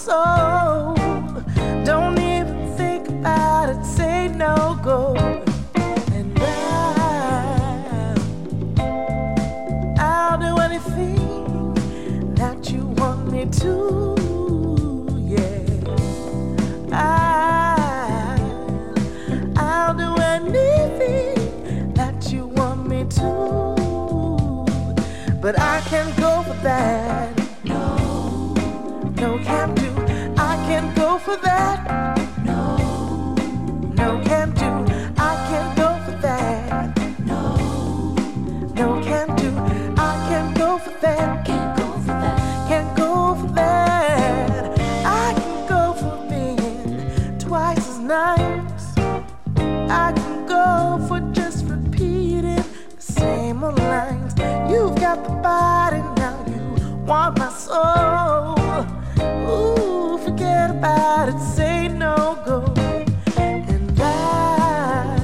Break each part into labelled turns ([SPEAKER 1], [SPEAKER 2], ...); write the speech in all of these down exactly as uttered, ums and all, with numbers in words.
[SPEAKER 1] soul. Don't even think about it, say no go. And I, I'll do anything that you want me to. Yeah, I, I'll do anything that you want me to. But I can't go for that. No, no, can't do. I can't go for that. No, no, can't do. I can't go for that. No, no, can't do. I can't go for that. Can't go for that. Can't go for that. I can go for being twice as nice. I can go for just repeating the same old lines. You've got the body now, you want my soul. Ooh, forget about it, say no go. And I,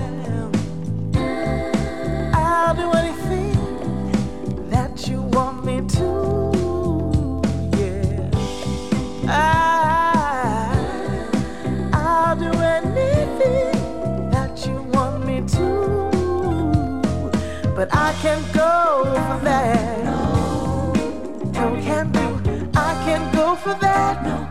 [SPEAKER 1] I'll do anything that you want me to. Yeah, I, I'll do anything that you want me to. But I can't go for that. No, no, can't do. I can't go for that. No.